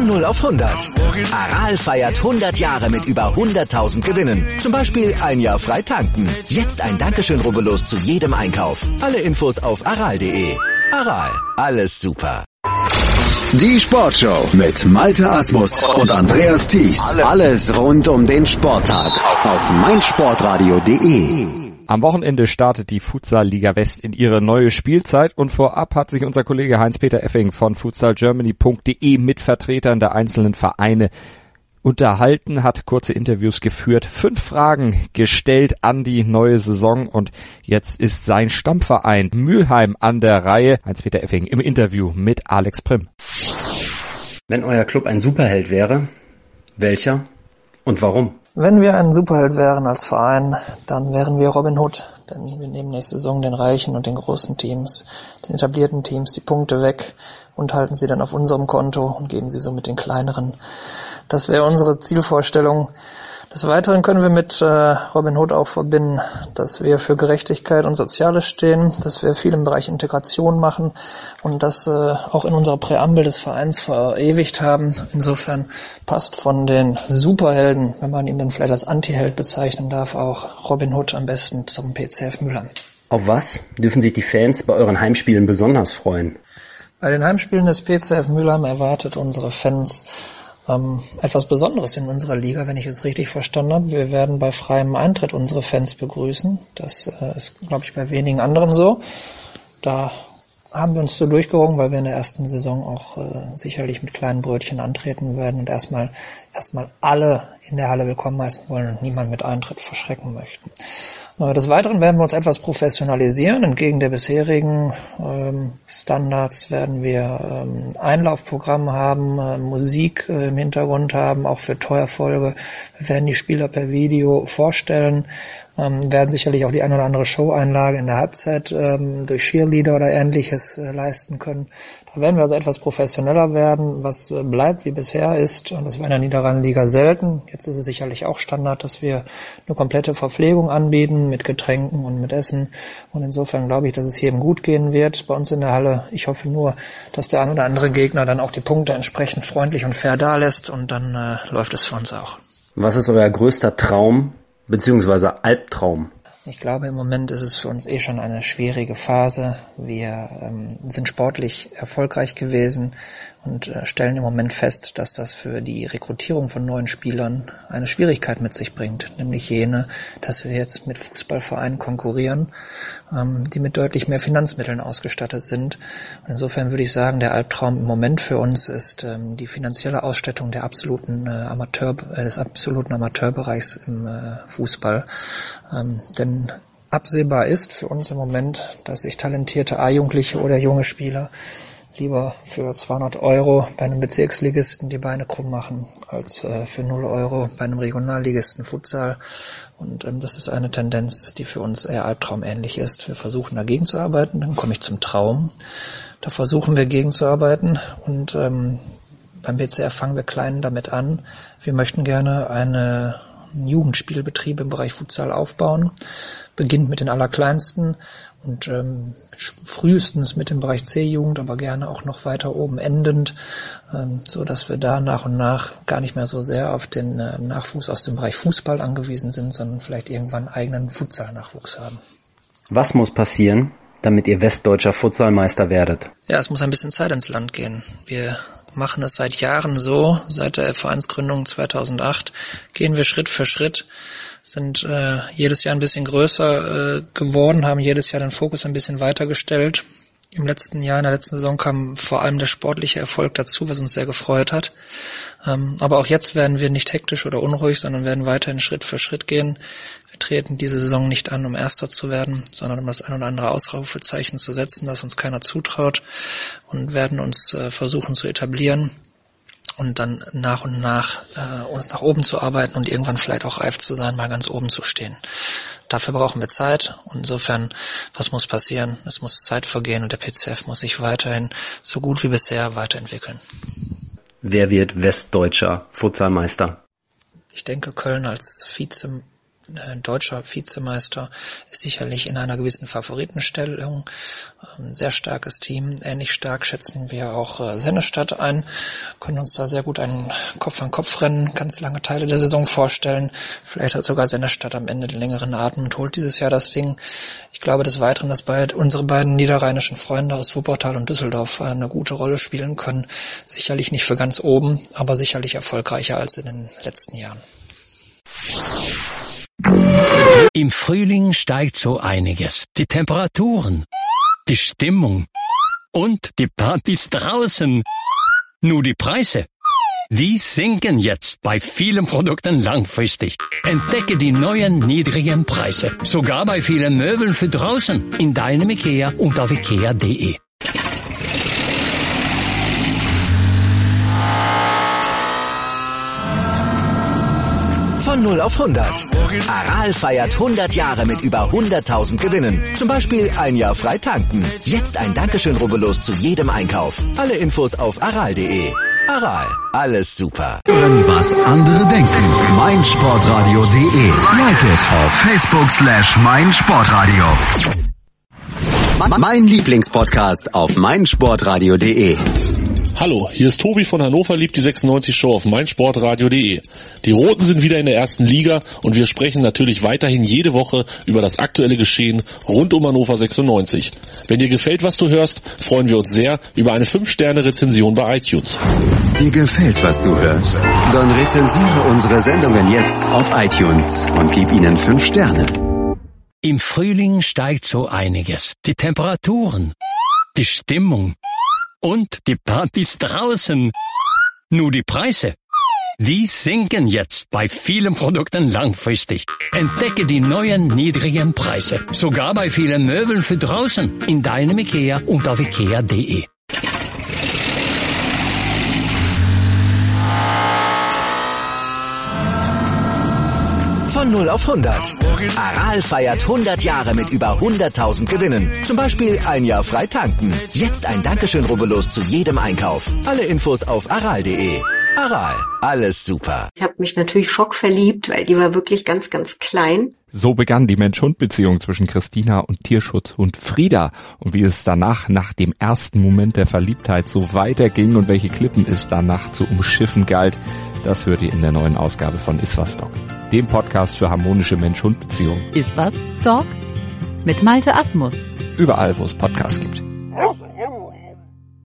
Von 0 auf 100. Aral feiert 100 Jahre mit über 100.000 Gewinnen. Zum Beispiel ein Jahr frei tanken. Jetzt ein Dankeschön, rubbellos zu jedem Einkauf. Alle Infos auf aral.de. Aral, alles super. Die Sportshow mit Malte Asmus und Andreas Thies. Alles rund um den Sporttag auf meinsportradio.de. Am Wochenende startet die Futsal-Liga West in ihre neue Spielzeit und vorab hat sich unser Kollege Heinz-Peter Effing von futsalgermany.de mit Vertretern der einzelnen Vereine unterhalten, hat kurze Interviews geführt, 5 Fragen gestellt an die neue Saison und jetzt ist sein Stammverein Mülheim an der Reihe. Heinz-Peter Effing im Interview mit Alex Primm. Wenn euer Club ein Superheld wäre, welcher und warum? Wenn wir ein Superheld wären als Verein, dann wären wir Robin Hood. Denn wir nehmen nächste Saison den reichen und den großen Teams, den etablierten Teams die Punkte weg und halten sie dann auf unserem Konto und geben sie so mit den kleineren. Das wäre unsere Zielvorstellung. Des Weiteren können wir mit Robin Hood auch verbinden, dass wir für Gerechtigkeit und Soziales stehen, dass wir viel im Bereich Integration machen und das auch in unserer Präambel des Vereins verewigt haben. Insofern passt von den Superhelden, wenn man ihn dann vielleicht als Antiheld bezeichnen darf, auch Robin Hood am besten zum PCF Mülheim. Auf was dürfen sich die Fans bei euren Heimspielen besonders freuen? Bei den Heimspielen des PCF Mülheim erwartet unsere Fans etwas Besonderes in unserer Liga, wenn ich es richtig verstanden habe. Wir werden bei freiem Eintritt unsere Fans begrüßen. Das ist, glaube ich, bei wenigen anderen so. Da haben wir uns so durchgerungen, weil wir in der ersten Saison auch sicherlich mit kleinen Brötchen antreten werden und erstmal alle in der Halle willkommen heißen wollen und niemand mit Eintritt verschrecken möchten. Des Weiteren werden wir uns etwas professionalisieren. Entgegen der bisherigen Standards werden wir Einlaufprogramm haben, Musik im Hintergrund haben, auch für Torerfolge. Wir werden die Spieler per Video vorstellen, werden sicherlich auch die eine oder andere Show-Einlage in der Halbzeit durch Cheerleader oder Ähnliches leisten können. Da werden wir also etwas professioneller werden, was bleibt wie bisher ist. Und das war in der Niederrheinliga selten. Jetzt ist es sicherlich auch Standard, dass wir eine komplette Verpflegung anbieten mit Getränken und mit Essen. Und insofern glaube ich, dass es jedem gut gehen wird bei uns in der Halle. Ich hoffe nur, dass der ein oder andere Gegner dann auch die Punkte entsprechend freundlich und fair dalässt und dann läuft es für uns auch. Was ist euer größter Traum bzw. Albtraum? Ich glaube, im Moment ist es für uns schon eine schwierige Phase. Wir sind sportlich erfolgreich gewesen und stellen im Moment fest, dass das für die Rekrutierung von neuen Spielern eine Schwierigkeit mit sich bringt, nämlich jene, dass wir jetzt mit Fußballvereinen konkurrieren, die mit deutlich mehr Finanzmitteln ausgestattet sind. Und insofern würde ich sagen, der Albtraum im Moment für uns ist die finanzielle Ausstattung des absoluten Amateurbereichs im Fußball. Denn absehbar ist für uns im Moment, dass sich talentierte A-Jugendliche oder junge Spieler lieber für 200 € bei einem Bezirksligisten die Beine krumm machen, als für 0 € bei einem Regionalligisten Futsal. Und das ist eine Tendenz, die für uns eher albtraumähnlich ist. Wir versuchen dagegen zu arbeiten, dann komme ich zum Traum. Da versuchen wir gegenzuarbeiten und beim BCR fangen wir klein damit an. Wir möchten gerne einen Jugendspielbetrieb im Bereich Futsal aufbauen, beginnt mit den Allerkleinsten und frühestens mit dem Bereich C-Jugend, aber gerne auch noch weiter oben endend, so dass wir da nach und nach gar nicht mehr so sehr auf den Nachwuchs aus dem Bereich Fußball angewiesen sind, sondern vielleicht irgendwann eigenen Futsal-Nachwuchs haben. Was muss passieren, damit ihr westdeutscher Futsalmeister werdet? Ja, es muss ein bisschen Zeit ins Land gehen. Wir machen es seit Jahren so, seit der Vereinsgründung 2008 gehen wir Schritt für Schritt, sind jedes Jahr ein bisschen größer geworden, haben jedes Jahr den Fokus ein bisschen weitergestellt. Im letzten Jahr, in der letzten Saison kam vor allem der sportliche Erfolg dazu, was uns sehr gefreut hat. Aber auch jetzt werden wir nicht hektisch oder unruhig, sondern werden weiterhin Schritt für Schritt gehen. Wir treten diese Saison nicht an, um Erster zu werden, sondern um das ein oder andere Ausrufezeichen zu setzen, das uns keiner zutraut, und werden uns versuchen zu etablieren und dann nach und nach uns nach oben zu arbeiten und irgendwann vielleicht auch reif zu sein, mal ganz oben zu stehen. Dafür brauchen wir Zeit und insofern, was muss passieren? Es muss Zeit vergehen und der PCF muss sich weiterhin so gut wie bisher weiterentwickeln. Wer wird westdeutscher Futsalmeister? Ich denke, Köln als deutscher Vizemeister, ist sicherlich in einer gewissen Favoritenstellung. Sehr starkes Team. Ähnlich stark schätzen wir auch Sennestadt ein, können uns da sehr gut ein Kopf-an-Kopf-Rennen ganz lange Teile der Saison vorstellen. Vielleicht hat sogar Sennestadt am Ende den längeren Atem und holt dieses Jahr das Ding. Ich glaube des Weiteren, dass unsere beiden niederrheinischen Freunde aus Wuppertal und Düsseldorf eine gute Rolle spielen können. Sicherlich nicht für ganz oben, aber sicherlich erfolgreicher als in den letzten Jahren. Im Frühling steigt so einiges. Die Temperaturen, die Stimmung und die Partys draußen. Nur die Preise, die sinken jetzt bei vielen Produkten langfristig. Entdecke die neuen niedrigen Preise. Sogar bei vielen Möbeln für draußen. In deinem IKEA und auf IKEA.de. Von 0 auf 100. Aral feiert 100 Jahre mit über 100.000 Gewinnen. Zum Beispiel ein Jahr frei tanken. Jetzt ein Dankeschön, rubbellos zu jedem Einkauf. Alle Infos auf aral.de. Aral, alles super. Hören, was andere denken. meinsportradio.de. Like it auf Facebook/meinsportradio. Mein Lieblingspodcast auf meinsportradio.de. Hallo, hier ist Tobi von Hannover liebt die 96 Show auf meinsportradio.de. Die Roten sind wieder in der ersten Liga und wir sprechen natürlich weiterhin jede Woche über das aktuelle Geschehen rund um Hannover 96. Wenn dir gefällt, was du hörst, freuen wir uns sehr über eine 5-Sterne-Rezension bei iTunes. Dir gefällt, was du hörst? Dann rezensiere unsere Sendungen jetzt auf iTunes und gib ihnen 5 Sterne. Im Frühling steigt so einiges. Die Temperaturen, die Stimmung und die Partys draußen. Nur die Preise, die sinken jetzt bei vielen Produkten langfristig. Entdecke die neuen niedrigen Preise. Sogar bei vielen Möbeln für draußen. In deinem IKEA und auf IKEA.de. Von 0 auf 100. Aral feiert 100 Jahre mit über 100.000 Gewinnen. Zum Beispiel ein Jahr frei tanken. Jetzt ein Dankeschön, rubbellos zu jedem Einkauf. Alle Infos auf aral.de. Aral, alles super. Ich habe mich natürlich schockverliebt, weil die war wirklich ganz, ganz klein. So begann die Mensch-Hund-Beziehung zwischen Christina und Tierschutzhund Frieda. Und wie es danach, nach dem ersten Moment der Verliebtheit, so weiterging und welche Klippen es danach zu umschiffen galt, das hört ihr in der neuen Ausgabe von Iswas Dog, dem Podcast für harmonische Mensch-Hund-Beziehungen. Iswas Dog mit Malte Asmus. Überall, wo es Podcasts gibt.